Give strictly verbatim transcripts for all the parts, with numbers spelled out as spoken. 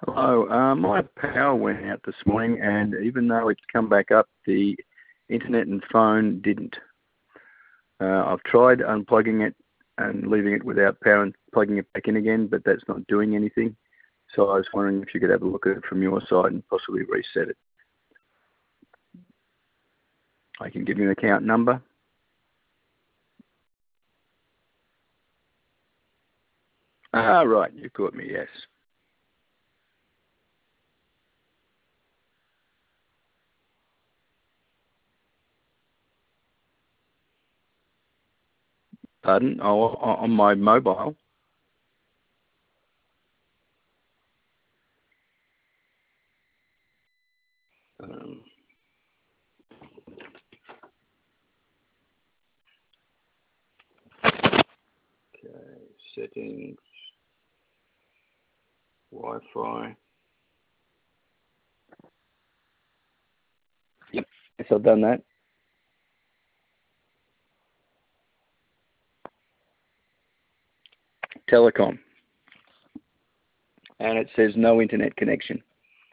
Hello. Uh, my power went out this morning, and even though it's come back up, the internet and phone didn't. Uh, I've tried unplugging it and leaving it without power and plugging it back in again, but that's not doing anything. So I was wondering if you could have a look at it from your side and possibly reset it. I can give you an account number. Ah, right. You caught me, yes. Pardon? Oh, on my mobile. Um, okay, settings, Wi-Fi. Yep, yes, I've done that. Telecom. And it says no internet connection.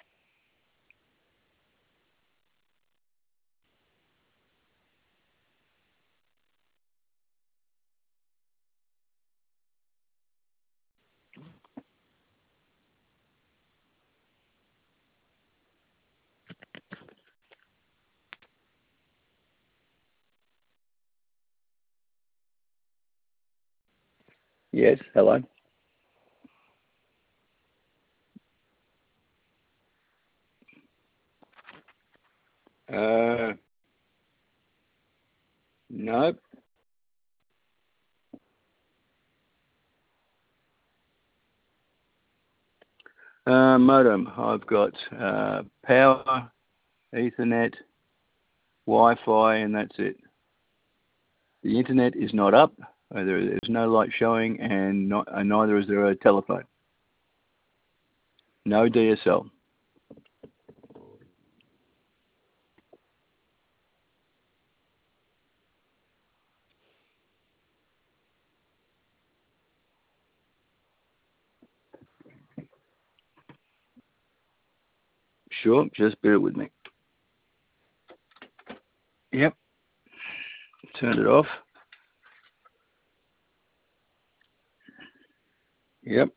Yes, hello. Uh, nope. Uh, modem. I've got uh, power, Ethernet, Wi-Fi, and that's it. The internet is not up. Uh, there is no light showing, and, not, and neither is there a telephone. No D S L. Sure, just bear with me. Yep. Turn it off. Yep.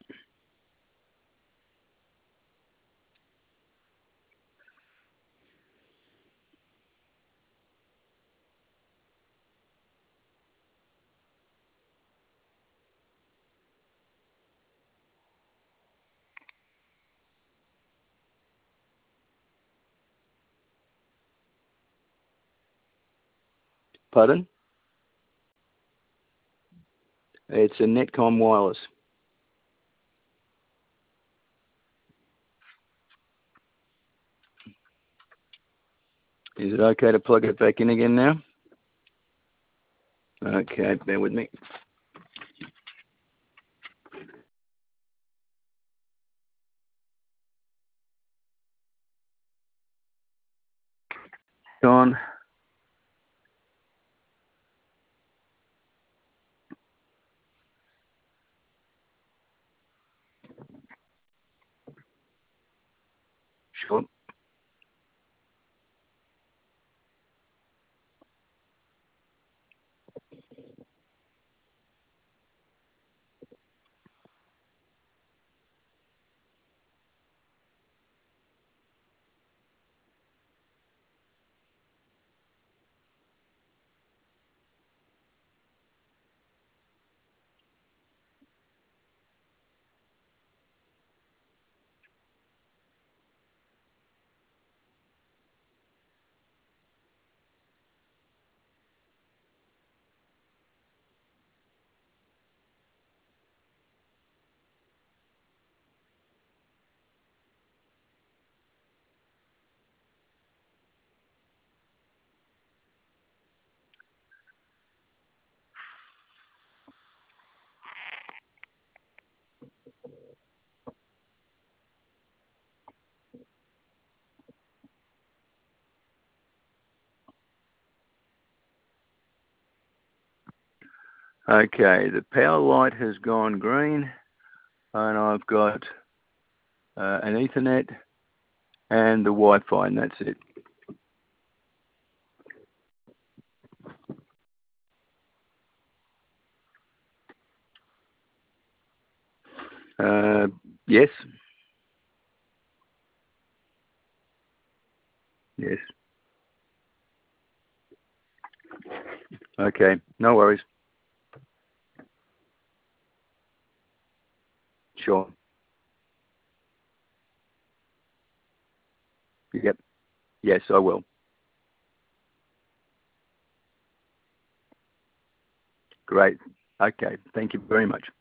Pardon? It's a Netcom wireless. Is it okay to plug it back in again now? Okay, bear with me. On. Sure. Okay, the power light has gone green, and I've got uh, an Ethernet, and the Wi-Fi, and that's it. Uh, yes. Yes. Okay. No worries. Sure. Yep. Yes, I will. Great. Okay. Thank you very much.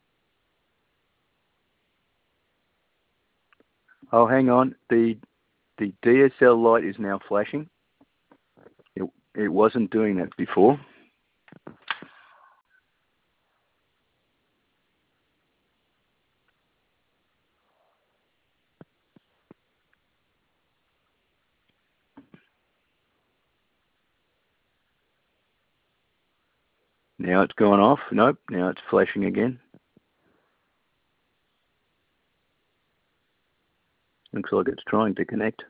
Oh, hang on. The the D S L light is now flashing. It, it wasn't doing that before. Now it's gone off. Nope. Now it's flashing again. Looks like it's trying to connect.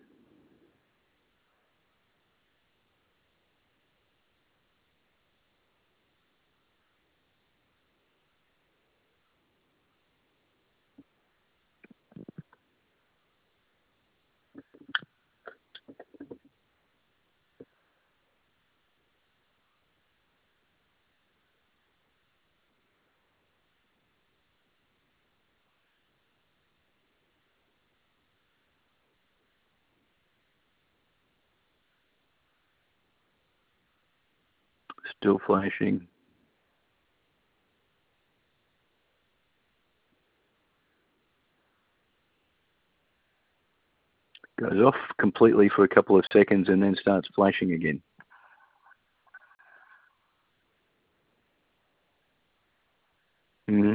Still flashing. Goes off completely for a couple of seconds and then starts flashing again. Mm-hmm.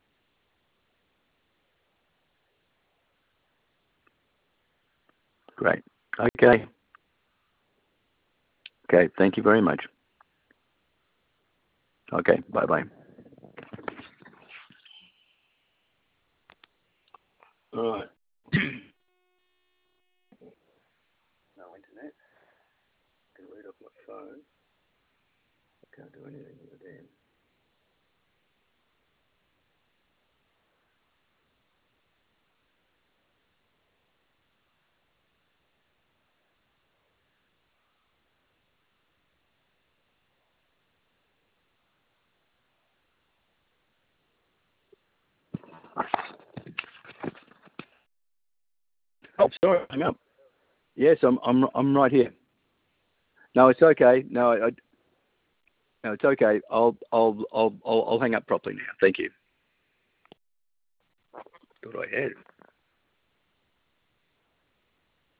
Great. Okay. Okay. Thank you very much. Okay. Bye-bye. All right. No internet. Can read off my phone. I can't do anything with it. Oh, sorry. Hang up. Yes, I'm. I'm. I'm right here. No, it's okay. No, I, no, it's okay. I'll. I'll. I'll. I'll, I'll hang up properly now. Thank you. Thought I had.